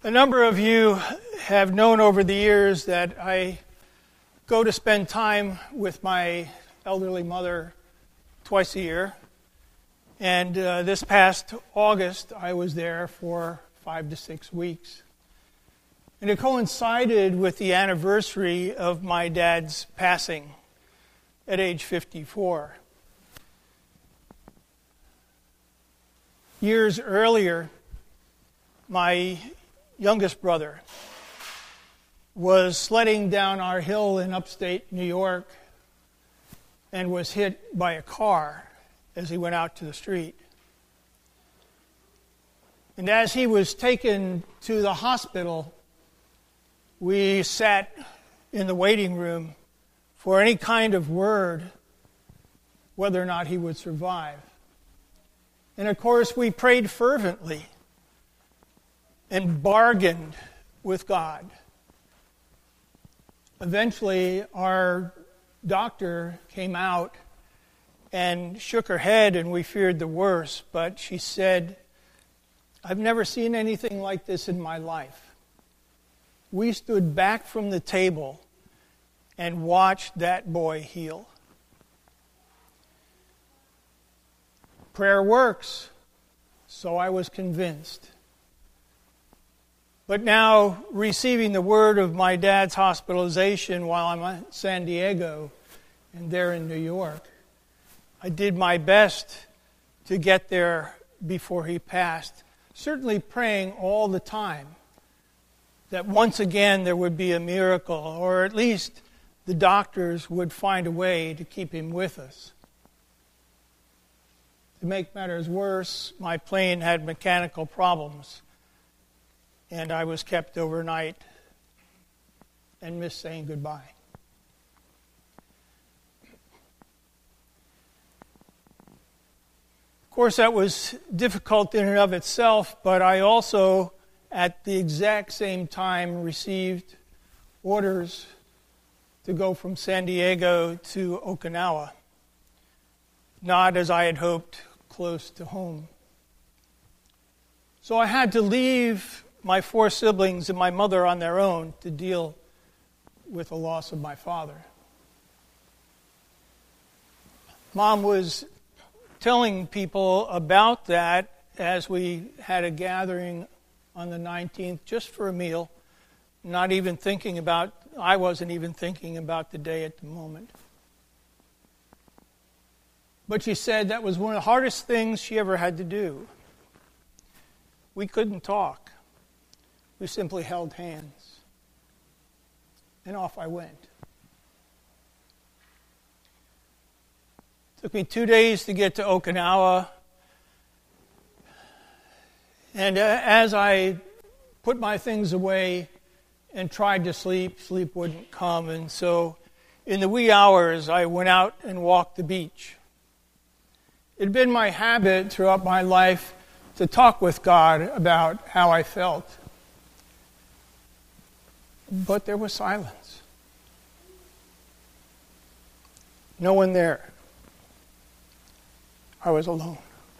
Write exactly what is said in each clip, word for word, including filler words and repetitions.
A number of you have known over the years that I go to spend time with my elderly mother twice a year. And uh, this past August, I was there for five to six weeks. And it coincided with the anniversary of my dad's passing at age fifty-four. Years earlier, my youngest brother was sledding down our hill in upstate New York and was hit by a car as he went out to the street. And as he was taken to the hospital, we sat in the waiting room for any kind of word whether or not he would survive. And of course, we prayed fervently and bargained with God. Eventually, our doctor came out and shook her head, and we feared the worst, but she said, "I've never seen anything like this in my life." We stood back from the table and watched that boy heal. Prayer works, so I was convinced. But now, receiving the word of my dad's hospitalization while I'm in San Diego and there in New York, I did my best to get there before he passed, certainly praying all the time that once again there would be a miracle, or at least the doctors would find a way to keep him with us. To make matters worse, my plane had mechanical problems, and I was kept overnight and missed saying goodbye. Of course, that was difficult in and of itself, but I also, at the exact same time, received orders to go from San Diego to Okinawa, not as I had hoped, close to home. So I had to leave my four siblings and my mother on their own to deal with the loss of my father. Mom was telling people about that as we had a gathering on the nineteenth just for a meal, not even thinking about, I wasn't even thinking about the day at the moment. But she said that was one of the hardest things she ever had to do. We couldn't talk. We simply held hands. And off I went. It took me two days to get to Okinawa. And uh, as I put my things away and tried to sleep, sleep wouldn't come. And so in the wee hours, I went out and walked the beach. It had been my habit throughout my life to talk with God about how I felt. But there was silence. No one there. I was alone.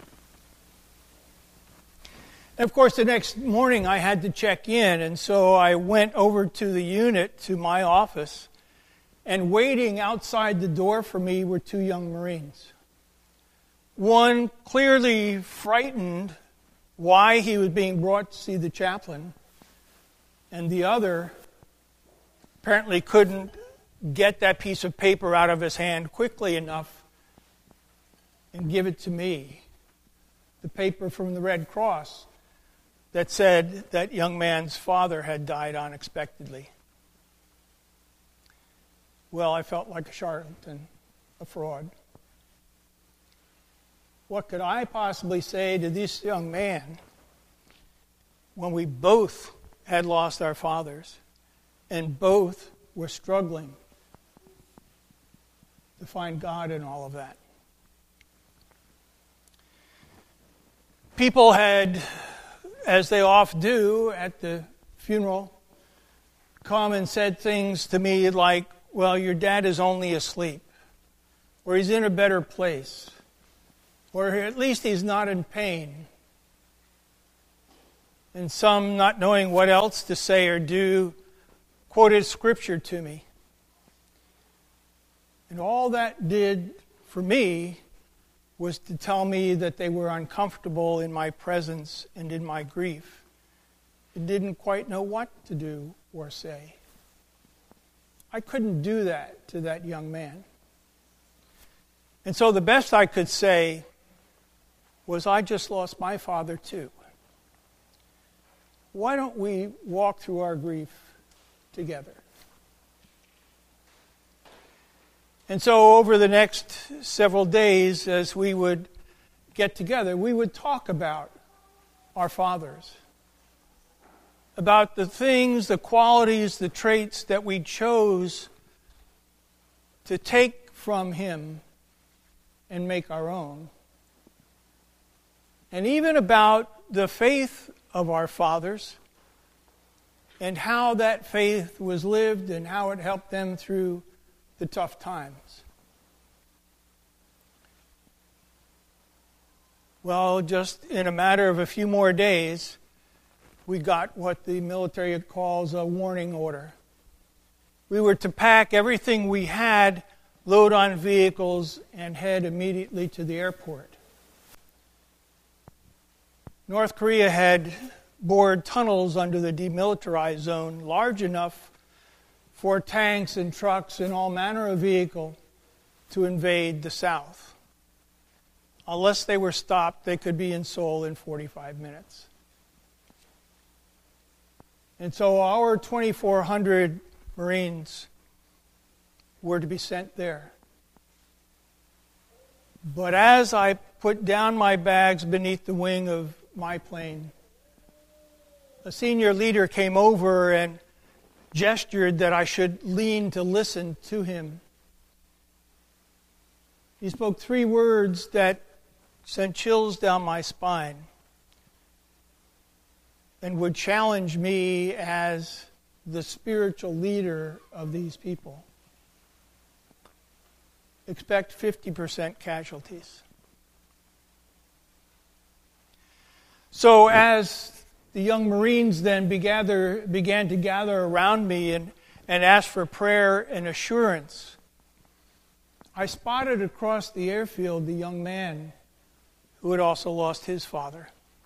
And of course, the next morning I had to check in, and so I went over to the unit, to my office, and waiting outside the door for me were two young Marines. One clearly frightened why he was being brought to see the chaplain, and the other apparently couldn't get that piece of paper out of his hand quickly enough and give it to me. The paper from the Red Cross that said that young man's father had died unexpectedly. Well, I felt like a charlatan, a fraud. What could I possibly say to this young man when we both had lost our fathers and both were struggling to find God in all of that? People had, as they often do at the funeral, come and said things to me like, "Well, your dad is only asleep," or "He's in a better place," or "At least he's not in pain." and some, not knowing what else to say or do, quoted scripture to me. And all that did for me was to tell me that they were uncomfortable in my presence and in my grief. It didn't quite know what to do or say. I couldn't do that to that young man. And so the best I could say was, I just lost my father too. Why don't we walk through our grief together? And so over the next several days, as we would get together, we would talk about our fathers, about the things, the qualities, the traits that we chose to take from him and make our own. And even about the faith of our fathers and how that faith was lived and how it helped them through the tough times. Well, just in a matter of a few more days, we got what the military calls a warning order. We were to pack everything we had, load on vehicles, and head immediately to the airport. North Korea had bored tunnels under the demilitarized zone large enough for tanks and trucks and all manner of vehicle to invade the South. Unless they were stopped, they could be in Seoul in forty-five minutes. And so our twenty-four hundred Marines were to be sent there. But as I put down my bags beneath the wing of my plane, a senior leader came over and gestured that I should lean to listen to him. He spoke three words that sent chills down my spine and would challenge me as the spiritual leader of these people. Expect fifty percent casualties. So as the young Marines then began to gather around me and, and ask for prayer and assurance, I spotted across the airfield the young man who had also lost his father.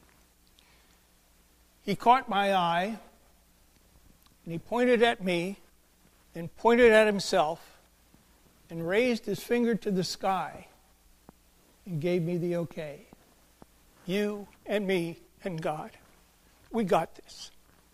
He caught my eye, and he pointed at me, and pointed at himself, and raised his finger to the sky, and gave me the okay. You and me and God. We got this.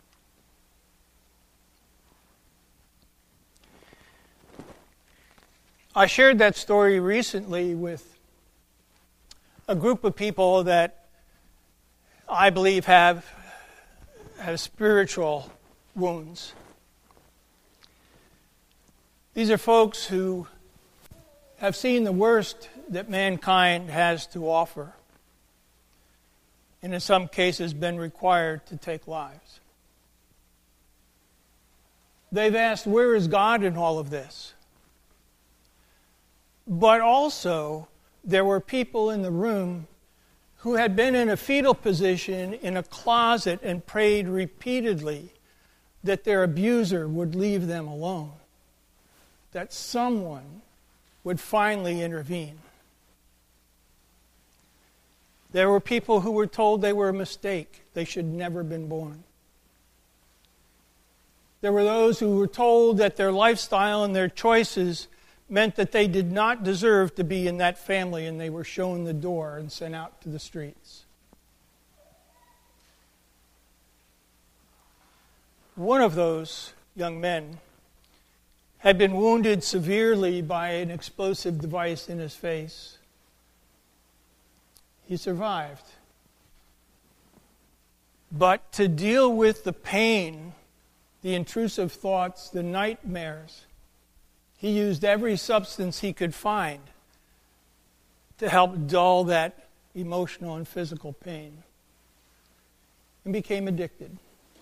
I shared that story recently with a group of people that I believe have, have spiritual wounds. These are folks who have seen the worst that mankind has to offer, and in some cases been required to take lives. They've asked, where is God in all of this? But also, there were people in the room who had been in a fetal position in a closet and prayed repeatedly that their abuser would leave them alone, that someone would finally intervene. There were people who were told they were a mistake, they should never have been born. There were those who were told that their lifestyle and their choices meant that they did not deserve to be in that family, and they were shown the door and sent out to the streets. One of those young men had been wounded severely by an explosive device in his face. He survived. But to deal with the pain, the intrusive thoughts, the nightmares, he used every substance he could find to help dull that emotional and physical pain, and became addicted.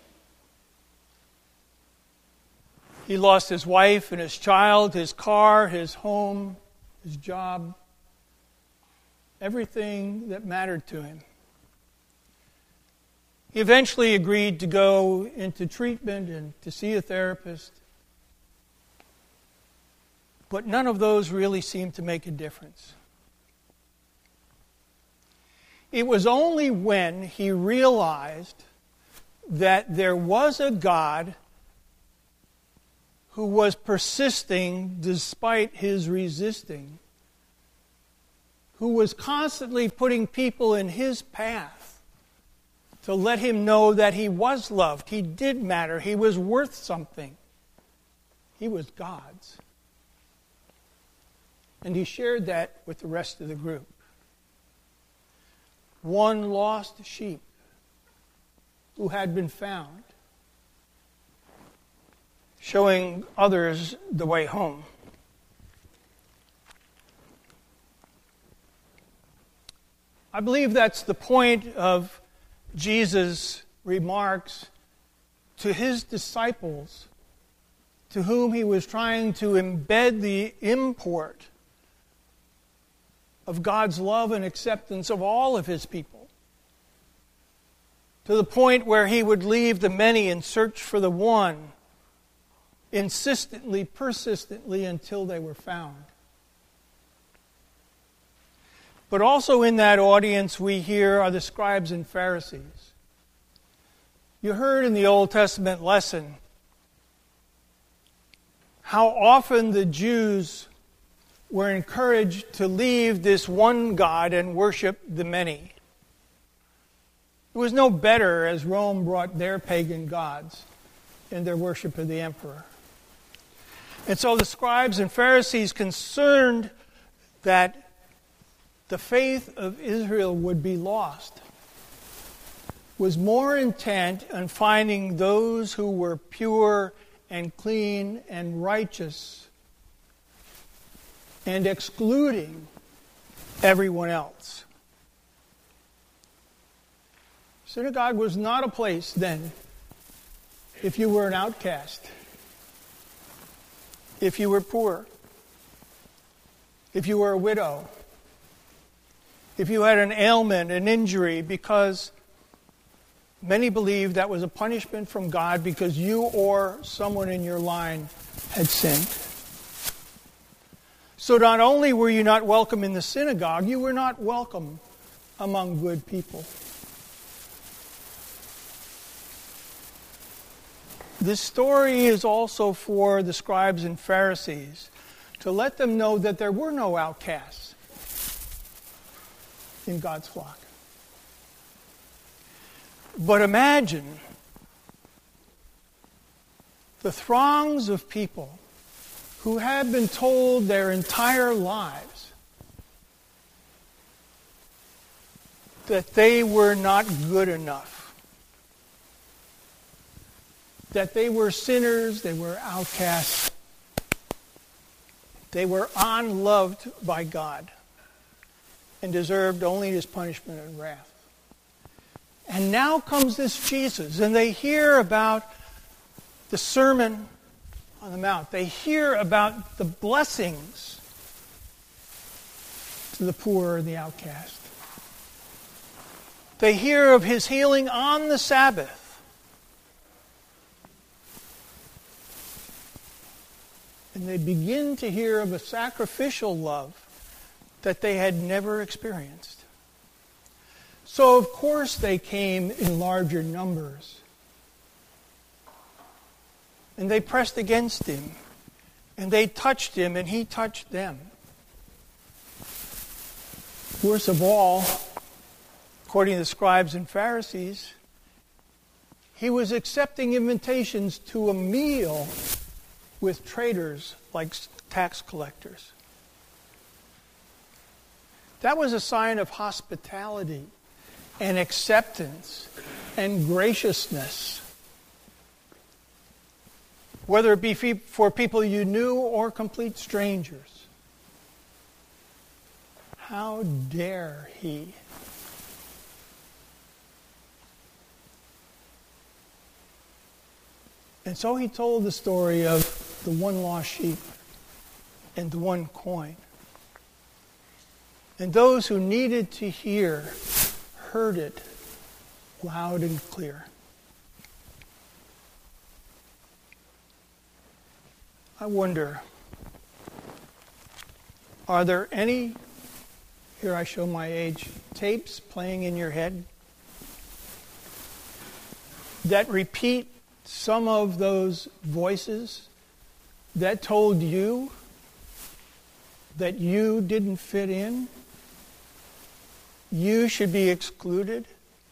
He lost his wife and his child, his car, his home, his job, everything that mattered to him. He eventually agreed to go into treatment and to see a therapist. But none of those really seemed to make a difference. It was only when he realized that there was a God who was persisting despite his resisting, who was constantly putting people in his path to let him know that he was loved, he did matter, he was worth something. He was God's. And he shared that with the rest of the group. One lost sheep who had been found, showing others the way home. I believe that's the point of Jesus' remarks to his disciples, to whom he was trying to embed the import of God's love and acceptance of all of his people, to the point where he would leave the many and search for the one, insistently, persistently, until they were found. But also in that audience we hear are the scribes and Pharisees. You heard in the Old Testament lesson how often the Jews were encouraged to leave this one God and worship the many. It was no better as Rome brought their pagan gods in their worship of the emperor. And so the scribes and Pharisees, concerned that the faith of Israel would be lost, was more intent on finding those who were pure and clean and righteous and excluding everyone else. Synagogue was not a place then if you were an outcast, if you were poor, if you were a widow, if you had an ailment, an injury, because many believed that was a punishment from God because you or someone in your line had sinned. So not only were you not welcome in the synagogue, you were not welcome among good people. This story is also for the scribes and Pharisees, to let them know that there were no outcasts in God's flock. But imagine the throngs of people who had been told their entire lives that they were not good enough, that they were sinners, they were outcasts, they were unloved by God and deserved only his punishment and wrath. And now comes this Jesus, and they hear about the Sermon on the Mount. They hear about the blessings to the poor and the outcast. They hear of his healing on the Sabbath. And they begin to hear of a sacrificial love that they had never experienced. So, of course, they came in larger numbers. And they pressed against him. And they touched him, and he touched them. Worst of all, according to the scribes and Pharisees, he was accepting invitations to a meal with traitors like tax collectors. That was a sign of hospitality and acceptance and graciousness, whether it be for people you knew or complete strangers. How dare he? And so he told the story of the one lost sheep and the one coin. And those who needed to hear heard it loud and clear. I wonder, are there any, here I show my age, tapes playing in your head that repeat some of those voices that told you that you didn't fit in? You should be excluded?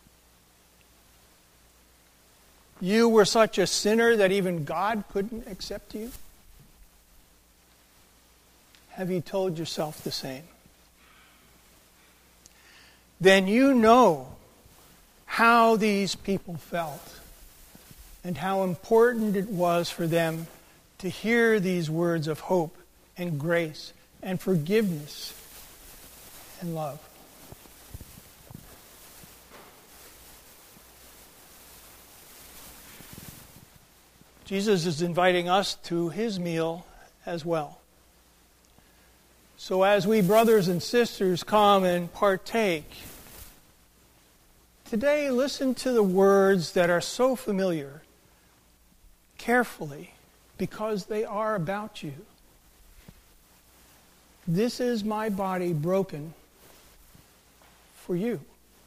You were such a sinner that even God couldn't accept you? Have you told yourself the same? Then you know how these people felt and how important it was for them to hear these words of hope and grace and forgiveness and love. Jesus is inviting us to his meal as well. So as we brothers and sisters come and partake, today listen to the words that are so familiar carefully, because they are about you. This is my body broken for you.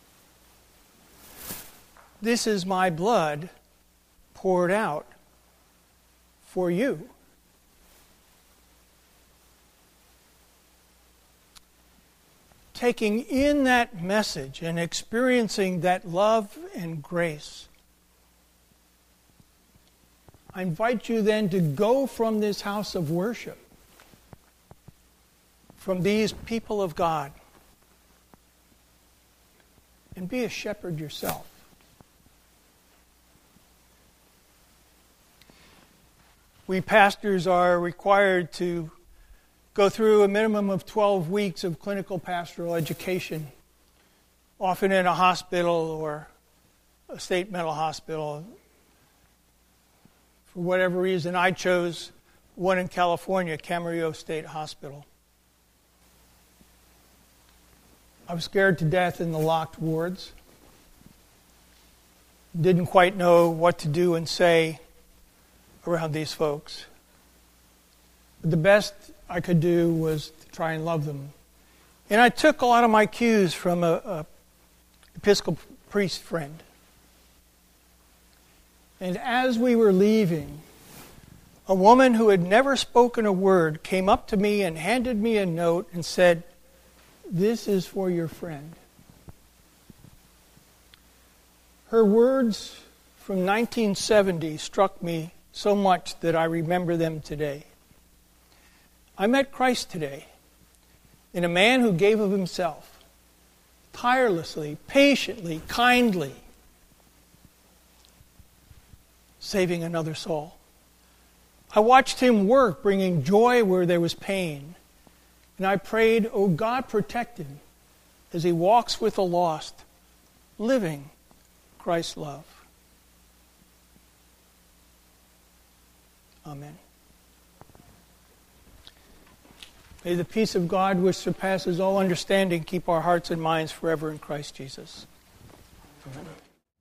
This is my blood poured out for you. Taking in that message and experiencing that love and grace, I invite you then to go from this house of worship, from these people of God, and be a shepherd yourself. We pastors are required to go through a minimum of twelve weeks of clinical pastoral education, often in a hospital or a state mental hospital. For whatever reason, I chose one in California, Camarillo State Hospital. I was scared to death in the locked wards. Didn't quite know what to do and say around these folks. But the best I could do was to try and love them. And I took a lot of my cues from a, a Episcopal priest friend. And as we were leaving, a woman who had never spoken a word came up to me and handed me a note and said, "This is for your friend." Her words from nineteen seventy struck me so much that I remember them today. I met Christ today in a man who gave of himself, tirelessly, patiently, kindly, saving another soul. I watched him work, bringing joy where there was pain. And I prayed, "Oh God, protect him as he walks with the lost, living Christ's love." Amen. May the peace of God, which surpasses all understanding, keep our hearts and minds forever in Christ Jesus. Amen.